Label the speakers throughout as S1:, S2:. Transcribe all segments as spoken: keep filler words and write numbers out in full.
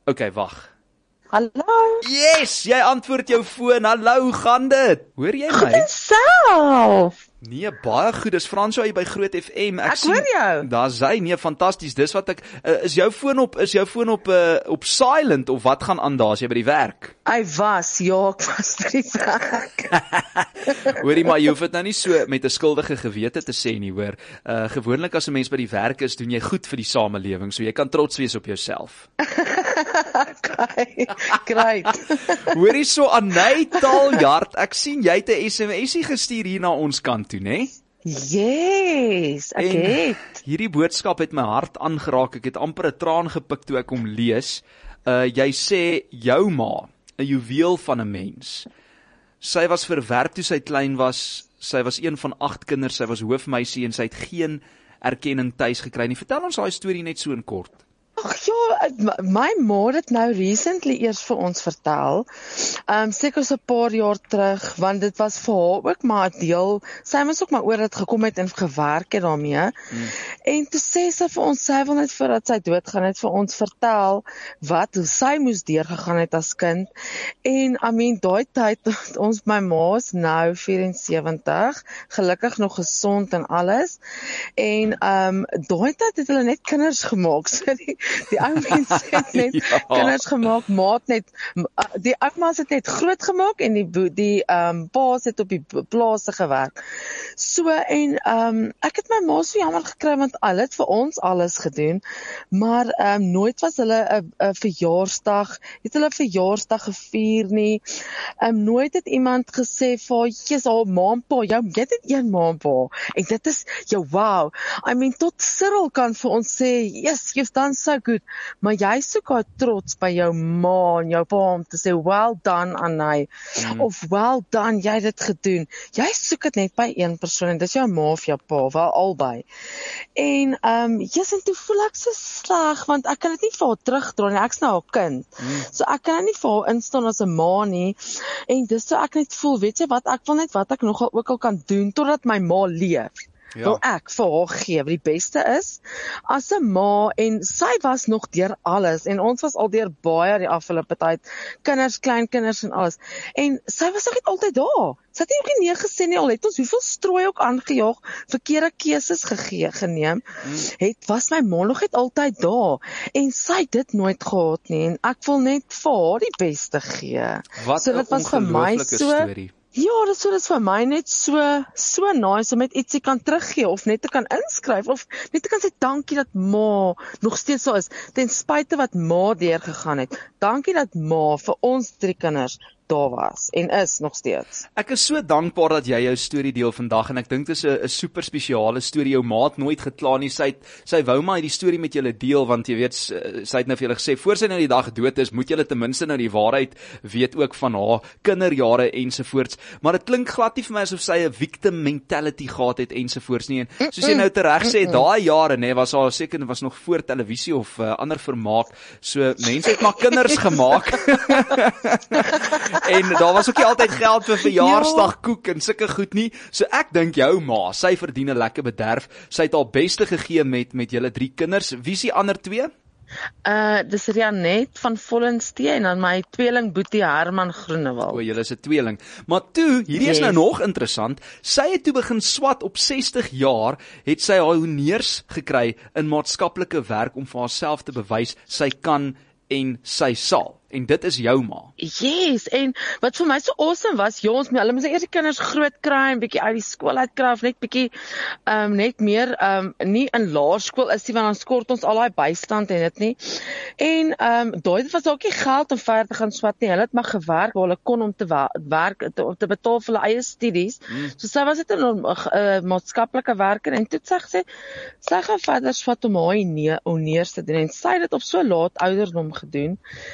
S1: Okay, wag.
S2: Hallo?
S1: Yes, jy antwoord jou foon. Hallo, hoe gaan dit? Hoor jy my?
S2: Goed en self.
S1: Nee, baie goed. Dis Fransjo hier by Groot F M.
S2: Ek, ek sien, hoor jou.
S1: Daar's hy. Nee, fantasties. Dis wat ek uh, is jou foon op is jou foon op uh, op silent of wat gaan aan daar as jy by die werk?
S2: Hy was, ja, ek was by die werk.
S1: Hoorie, maar jy hoef dit nou nie so met 'n skuldige gewete te sê nie, hoor. Uh, gewoonlik as 'n mens by die werk is, doen jy goed vir die samelewing, so jy kan trots wees op jouself.
S2: Okay, great.
S1: Hoorie, so Anay Taljard, ek sien jy het 'n S M S gestuur hier na ons kant toe, né?
S2: Yes, ek
S1: en
S2: het.
S1: Hierdie boodskap het my hart aangeraak. Ek het amper 'n traan gepik toe ek hom lees. Uh jy sê jou ma, 'n juweel van 'n mens. Sy was verwerp toe sy klein was. Sy was een van agt kinders. Sy was hoofmeisie en sy het geen erkenning tuis gekry nie. Vertel ons daai storie net so in kort.
S2: Ag ja, my ma het dit nou recently eers vir ons vertel. Ehm um, seker so 'n paar jaar terug, want dit was vir haar ook maar 'n deel. Sy moes ook maar oor dit gekom het en gewerk het daarmee. Hmm. En toe sê sy vir ons, sy wil net voordat sy doodgaan het vir ons vertel wat hoe sy moes deurgegaan het as kind. En I mean daai tyd ons my ma is nou vyf-en-sewentig, gelukkig nog gesond en alles. En ehm um, daai tyd het hulle net kinders gemaak. So die Die ou mense het net ja. kinders gemaak, maat net, die ouma's het net groot gemaak en die, die um, pa's het op die plase gewerk. So en um, ek het my ma so jammer gekry, want hulle het vir ons alles gedoen, maar um, nooit was hulle 'n verjaarsdag, het hulle verjaarsdag gevier nie, um, nooit het iemand gesê vir, jy's al ma en pa, jou, jy het een ma en pa, en dit is jou wow, I mean, tot Cyril kan vir ons sê, yes, you've done so goed, maar jy soek haar trots by jou ma en jou pa om te sê, well done Anay, mm. of well done, jy het dit gedoen. Jy soek dit net by een persoon, en dit is jou ma of jou pa, wel albei. En, um, yes, en toe voel ek so sleg, want ek kan dit nie vir haar terugdra nie, ek is nou haar kind, mm. so ek kan nie vir haar instaan as 'n ma nie, en dis so ek net voel, weet jy wat, ek wil net wat ek nogal ook al kan doen, totdat my ma leef. Ja. Wil ek vir haar gee, wat die beste is, as 'n ma, en sy was nog deur alles, en ons was al deur baie die afgelope tyd, kinders, kleinkinders en alles, en sy was ook net altyd daar, sy het nie ook nie nee gesê nie, al het ons hoeveel strooi ook aangejaag, verkeerde keuses gegee, geneem, hmm. het, was my ma nog net altyd daar, en sy het dit nooit gehad nie, en ek wil net vir haar die beste gee.
S1: Wat
S2: so,
S1: 'n ongelooflike so, storie.
S2: Ja, dit so, dit is vir my net so, so nice om met ietsie kan teruggee, of net te kan inskryf, of net te kan sê, dankie dat ma nog steeds so is, ten spyte wat ma deurgegaan het, dankie dat ma vir ons drie kinders daar was, en is nog steeds.
S1: Ek is so dankbaar dat jy jou storie deel vandag, en ek dink dit is 'n super spesiale storie, jou maat nooit gekla nie, sy, sy wou maar die storie met julle deel, want jy weet, sy het nou vir julle gesê, voor sy nou die dag dood is, moet julle ten minste nou die waarheid weet ook van haar kinderjare ensovoorts, maar dit klink glad nie vir my asof sy 'n victim mentality gehad het ensovoorts nie, en soos jy nou tereg sê, daai jare, nee, was haar seker, was nog voor televisie of uh, ander vermaak, so mense het maar kinders gemaak, en daar was ook nie altyd geld vir verjaarsdag koek en sulke goed nie, so ek dink jou ma, sy verdien 'n lekker bederf, sy het haar beste gegee met, met julle drie kinders, wie is die ander twee?
S2: Uh, dis Rianet van Vollenstee en dan my tweeling Boetie Herman Groenewald.
S1: O, julle is 'n tweeling. Maar toe, hierdie yes. is nou nog interessant, sy het toe begin swat op sestig jaar, het sy haar honneurs gekry in maatskaplike werk om vir haarself te bewys, sy kan en sy sal. En dit is jou ma.
S2: Yes, en wat vir my so awesome was, ja, ons, hulle moes eers die kinders groot kry, en bietjie uit die skool uitkry, of net bietjie, um, net meer, um, nie in laerskool is die, want dan skort ons al die bystand en dit nie. En, um, daai was ook nie geld om verder te gaan swat nie, hulle het maar gewerk, waar hulle kon om te werk, te, om te betaal vir hulle eie studies. Mm. So sy was dit 'n uh, maatskaplike werker, en toe het sy gesê, sy gaan verder swat om haar honneurs te doen, en sy het dit op so laat ouderdom gedoen, met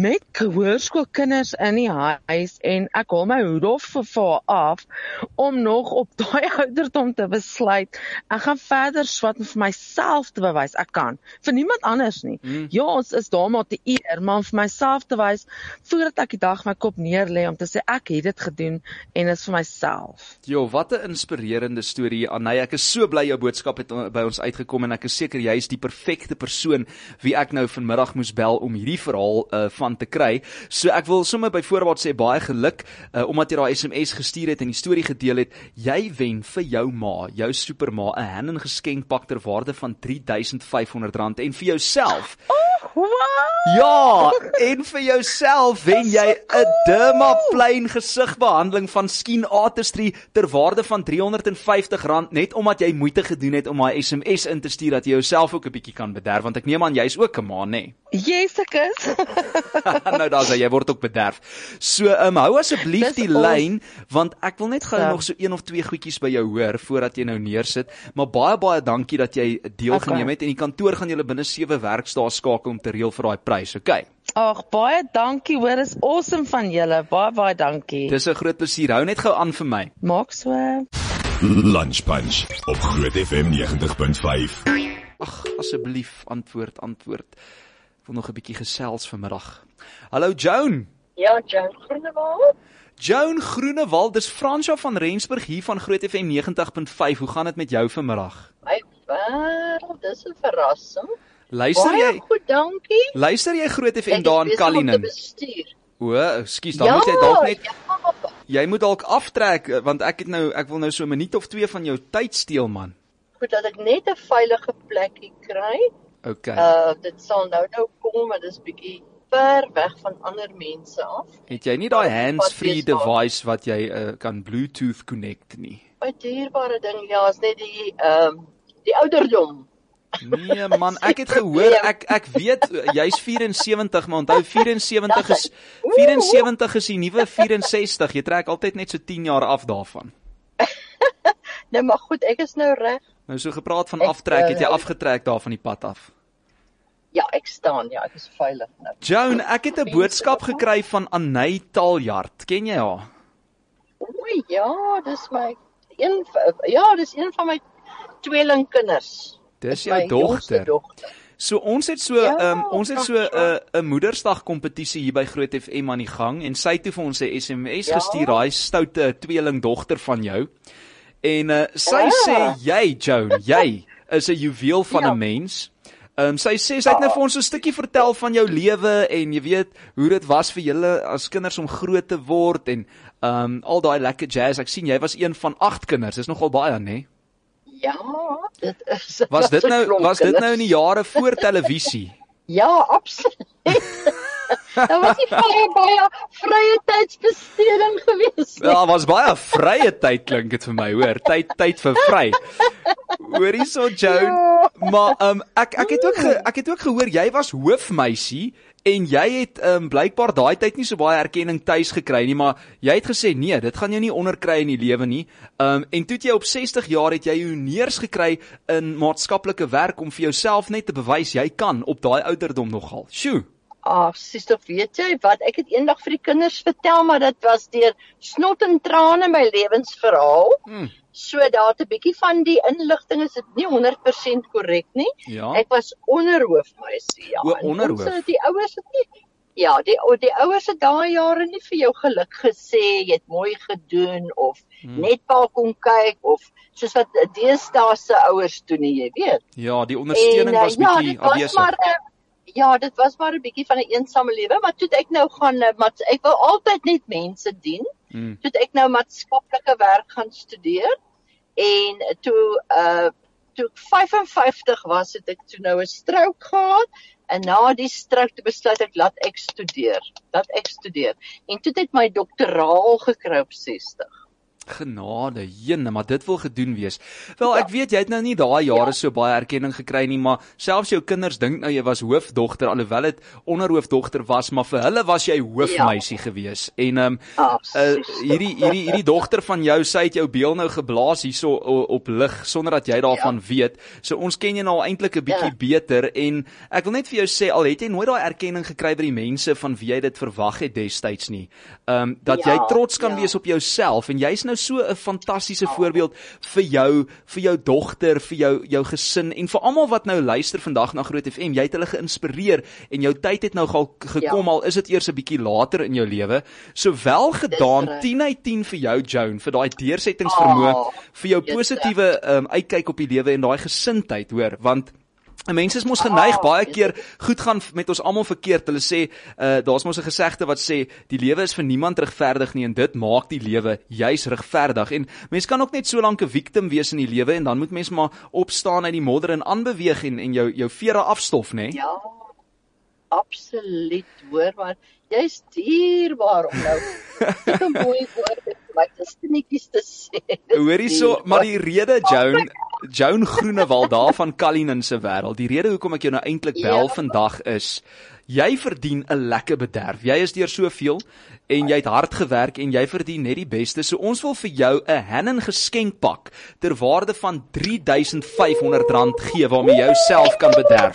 S2: met hoërskoolkinders in die huis en ek haal my hoed vir af om nog op daai ouderdom te besluit, ek gaan verder swat en vir myself te bewys, ek kan, vir niemand anders nie. Mm. Ja, ons is daar maar te eer, maar om vir myself te wys, voordat ek die dag my kop neerlê om te sê, ek het dit gedoen en dit is vir myself.
S1: Jo, wat 'n inspirerende storie, Anay. Ek is so bly jou boodskap het by ons uitgekom en ek is seker jy is die perfekte persoon wie ek nou vanmiddag moes bel om hierdie verhaal uh, van te kry. So ek wil sommer by voorbaat sê baie geluk, uh, omdat jy daai S M S gestuur het en die storie gedeel het. Jy wen vir jou ma, jou superma, 'n Hannen geskenkpak ter waarde van drie duisend vyf honderd rand en vir jouself.
S2: Oh, wow!
S1: Ja, en vir jouself wen jy 'n Dermaplane gesigbehandeling van Skin Artistry ter waarde van drie honderd en vyftig rand, net omdat jy moeite gedoen het om my S M S in te stuur dat jy jouself ook 'n bietjie kan bederf, want ek neem aan jy's ook 'n ma, nê? Nee?
S2: Yes, ek is.
S1: Nou daar's jy word ook bederf. So, um, hou asseblief die lyn, want ek wil net gou ja. nog so een of twee goedjies by jou hoor voordat jy nou neersit. Maar baie baie dankie dat jy deelgeneem het en die kantoor gaan julle binne sewe werkdae skakel om te reël vir daai prys, okay?
S2: Ag, baie dankie, hoor, is awesome van julle. Baie baie dankie.
S1: Dis 'n groot plesier. Hou net gou aan vir my.
S2: Maak so.
S3: Lunch Punch op Groot F M negentig punt vyf.
S1: Ag, asseblief, antwoord, antwoord. Ek wil nog 'n bietjie gesels vanmiddag. Hallo Joan.
S4: Ja, Joan Groenewald.
S1: Joan Groenewald, dis Fransja van Rensburg hier van Groot F M negentig punt vyf. Hoe gaan dit met jou vanmiddag?
S4: My wêreld, dis 'n verrassing.
S1: Luister jy?
S4: Baie goed, dankie.
S1: Luister jy Groot F M daar in Kalinin? O, ekskuus, dan
S4: ja,
S1: moet jy dalk net
S4: ja.
S1: Jy moet dalk aftrek want ek het nou ek wil nou so 'n minuut of twee van jou tyd steel, man.
S4: Goed dat ek net 'n veilige plekkie kry.
S1: Okay.
S4: Uh dit sal nou nou kom, maar dis bietjie ver weg van ander mense af.
S1: Het jy nie daai hands-free device wat jy uh, kan Bluetooth connect nie?
S4: My dierbare ding, ja, is net die ehm um, die ouderdom.
S1: Nee man, ek het gehoor, ek ek weet jy's vyf en sewentig, maar onthou vyf en sewentig is vyf en sewentig is die nuwe vyf en sestig. Jy trek altyd net so tien jaar af daarvan.
S4: Nee, maar goed, ek is nou reg.
S1: Nou so gepraat van aftrek, het jy afgetrek daar van die pad af?
S4: Ja, ek staan, ja, ek is veilig nou.
S1: Joan, ek het 'n boodskap gekry van Anay Taljard. Ken jy haar?
S4: Oei, ja, dis my een ja, dis een van my tweelingkinders.
S1: Dis jou dogter. So ons het so ja, um, ons het so 'n uh, 'n Moedersdag kompetisie hier by Groot F M aan die gang en sy het toe vir ons 'n S M S ja? gestuur, daai stoute tweeling dogter van jou. En uh, sy ja. sê jy, Joan, jy is 'n juweel van 'n ja. mens. Ehm um, sy sê sy het nou vir ons so 'n stukkie vertel van jou lewe en jy weet hoe dit was vir julle as kinders om groot te word en ehm um, al daai lekker jazz. Ek sien jy was een van agt kinders. Dis nogal baie, né?
S4: Ja, dit is.
S1: Was dit nou was dit nou in die jare voor televisie?
S4: Ja, absoluut. Daar was nie baie baie vrye tydsbesteding gewees nie.
S1: Ja, was baie vrye tyd klink dit vir my, hoor. Tyd tyd vir vry. Hoorie so Joan, ja. maar um, ek ek het ook ge, ek het ook gehoor jy was hoofmeisie en jy het um, blykbaar daai tyd nie so baie erkenning tuis gekry nie, maar jy het gesê nee, dit gaan jou nie onderkry in die lewe nie. Um, en toe het jy op sestig jaar het jy honeurs gekry in maatskaplike werk om vir jouself net te bewys jy kan op daai ouderdom nogal. Sjoe.
S4: Ah, sister, weet jy wat, ek het eendag vir die kinders vertel, maar dit was deur snot en trane my lewensverhaal. Hmm. So daar 'n bietjie van die inligting is dit nie honderd persent korrek nie.
S1: Ja.
S4: Ek was onderhoofmeisie, ja.
S1: O, onderhoof.
S4: Ons, die ouers het nie Ja, die die ouers het daai jare nie vir jou geluk gesê, jy het mooi gedoen of hmm. net pa kom kyk of soos wat deesdae se ouers doen nie, jy weet.
S1: Ja, die ondersteuning en, was bietjie
S4: ja,
S1: afwesig.
S4: Ja, dit was maar 'n bietjie van 'n eensame lewe, maar toe ek nou gaan, maar ek wou altyd net mense dien. Hmm. Toe ek nou maatskaplike werk gaan studeer en toe uh toe ek vyf en vyftig was, het ek toe nou 'n stroke gehad en na die stroke toe besluit ek laat ek studeer. Laat ek studeer. En toe het ek my doktoraal gekry op sestig.
S1: Genade, jene, maar dit wil gedoen wees. Wel, ek weet, jy het nou nie daai jare ja. so baie erkenning gekry nie, maar selfs jou kinders dink nou jy was hoofdogter, alhoewel dit onderhoofdogter was, maar vir hulle was jy hoofmeisie ja. gewees. En um, uh, hierdie, hierdie, hierdie dogter van jou, sy het jou beel nou geblaas hierso op lig, sonder dat jy daarvan ja. weet. So ons ken jy nou eintlik 'n bietjie ja. beter, en ek wil net vir jou sê, al het jy nooit daai erkenning gekry by die mense van wie jy dit verwag het destyds nie, um, dat ja, jy trots kan ja. wees op jouself, en jy's nou so 'n fantastiese ja. voorbeeld vir jou, vir jou dogter, vir jou, jou gesin, en vir almal wat nou luister vandag na Groot F M, jy het hulle geïnspireer, en jou tyd het nou al gekom, ja. al is dit eers 'n bietjie later in jou lewe, so wel gedaan, tien uit tien vir jou, Joan, vir daai deursettingsvermoë, oh, vir jou positiewe um, uitkyk op die lewe, en daai gesindheid, hoor, want mense is mos geneig, oh, baie keer, goed gaan met ons almal verkeerd, hulle sê, uh, daar is mos 'n gesegde wat sê, die lewe is vir niemand regverdig nie, en dit maak die lewe juis regverdig, en mens kan ook net so lank 'n victim wees in die lewe, en dan moet mens maar opstaan uit die modder en aanbeweeg, en, en jou, jou vere afstof, né?
S4: Ja, absoluut, hoor, maar jy is dierbaar om nou, dit 'n mooi woord, maar dit is netjies te sê.
S1: Hoorie so, maar die rede, Joan, Joan Groenewald daar van Cullinan se wêreld, die rede hoekom ek jou nou eintlik bel ja. vandag is, jy verdien 'n lekker bederf. Jy is deur soveel, en jy het hard gewerk, en jy verdien net die beste, so ons wil vir jou 'n Hannen geskenkpak, ter waarde van drie duisend vyf honderd rand gee, waarmee jy jouself kan bederf.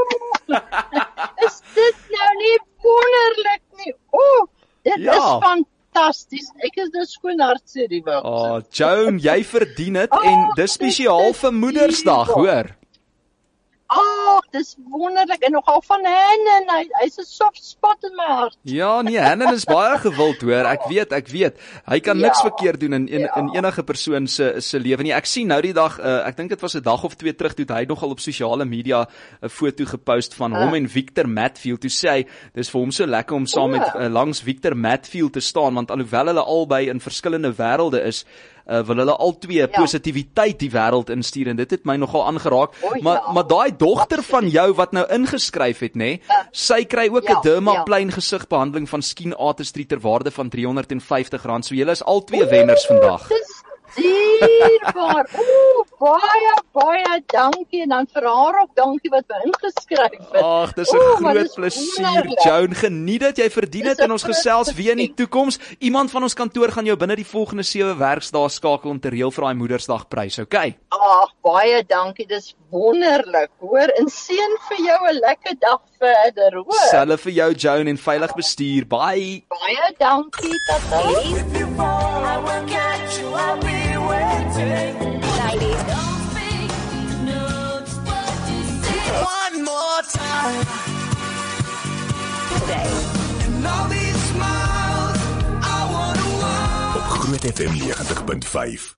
S4: Is dit nou nie wonderlik nie? O, oh, dit ja. is fantasties. Ek is dus skoon hartseer die wou.
S1: Oh, Joan, jy verdien dit, oh, en dis spesiaal vir Moedersdag, hoor.
S4: Ag, dis wonderlik, en nogal van Hannen, hy, hy's 'n soft spot in my hart.
S1: Ja, nee, Hannen is baie gewild, hoor, ek weet, ek weet, hy kan ja, niks verkeerd doen in, in, ja. in enige persoon se, se lewe nie. Ek sien nou die dag, uh, ek dink dit was 'n dag of twee terug, toe hy nogal op sosiale media 'n foto gepost van uh. hom en Victor Matfield, toe sê hy, dis vir hom so lekker om saam uh. met uh, langs Victor Matfield te staan, want alhoewel hulle albei in verskillende wêrelde is, Uh, wil hulle al twee ja. positiwiteit die wêreld instuur, en dit het my nogal aangeraak, oh, ja. maar, maar daai dogter van jou wat nou ingeskryf het, nê, uh, sy kry ook 'n ja, dermaplane ja. gesigbehandeling van Skien Artistry ter waarde van drie honderd en vyftig rand, so julle is al twee Oeh, wenners vandag.
S4: Dierbaar, oeh, baie, baie dankie, en dan vir haar ook dankie wat my ingeskryf het.
S1: Ag, dis 'n groot plesier, Joan, geniet dit, jy verdien dit, en ons gesels weer in die toekoms. Iemand van ons kantoor gaan jou binne die volgende sewe werksdae skakel om te reël vir daai Moedersdagprys, okay?
S4: Ag, baie dankie, dis wonderlik, hoor, en seën vir jou 'n lekker dag verder, hoor.
S1: Selfe vir jou, Joan, en veilig bestuur, bye.
S4: Baie dankie, tata.
S5: Ladies, don't speak, no, just what you say. One more time today. And all these smiles, I wanna walk.
S3: Op Groot F M negentig punt vyf.